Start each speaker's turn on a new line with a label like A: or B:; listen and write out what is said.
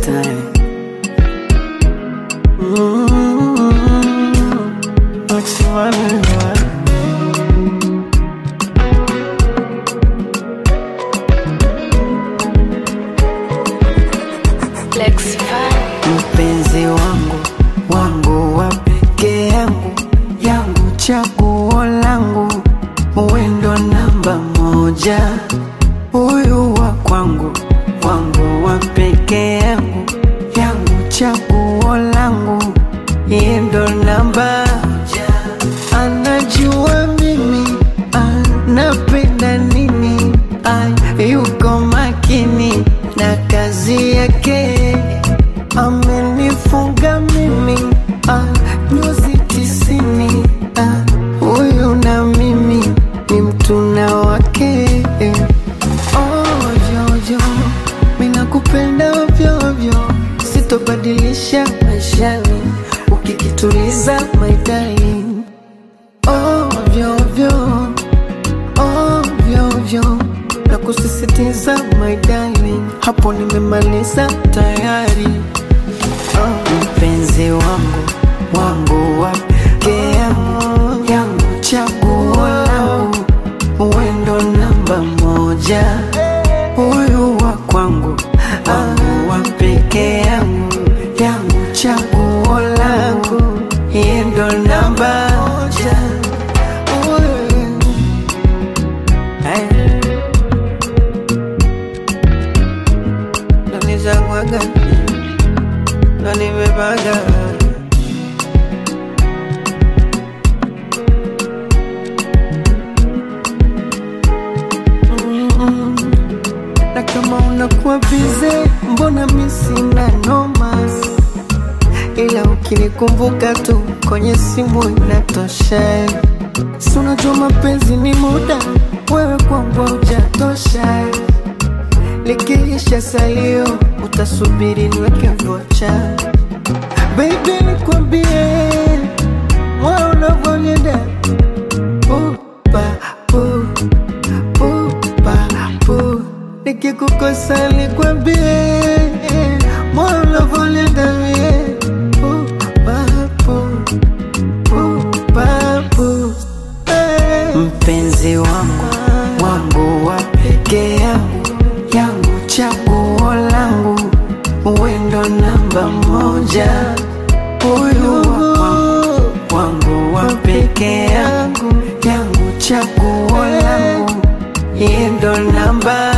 A: time. What's one? Mpenzi wangu, wangu wa peke yangu, yangu chaguo langu, wewe ndo namba moja. Huyu wa kwangu, wangu wa peke yangu, yangu chaguo langu, yeye ndo namba moja. Anajua mimi anapenda nini, yuko makini na kazi yake. Amenifunga mimi nyuzi 90. Huyu na mimi ni mtu na wake. Jojo, mina kupenda ovyo ovyo, sitobadilisha maishani ukikituliza my darling. Ovyo ovyo, ovyo ovyo, na kusisitiza my darling, hapo nimemaliza tayari. Mpenzi wangu, wangu wa peke yangu, yangu chaguo langu, wewe ndo namba moja. Huyu wa kwangu, wangu wa peke yangu, yangu chaguo langu, yeye ndo namba moja. Nanizagwaga na nimebaga. Na kama unakuwa bize, mbona mimi sina noma, ila ukinikumbuka tu kwenye simu inatosha. Si unajua mapenzi ni muda, wewe kwangu hujatosha. Likiisha salio, utasubiri niweke vocha. Baby nikwambie, moyo unavyonienda, nikikukosa nikwambie, moyo unavyonienda. Mpenzi wangu, wangu wa peke yangu, yangu chaguo langu, wewe ndo namba moja. Huyu wa kwangu, wangu wa peke yangu, yangu chaguo langu, yeye ndo namba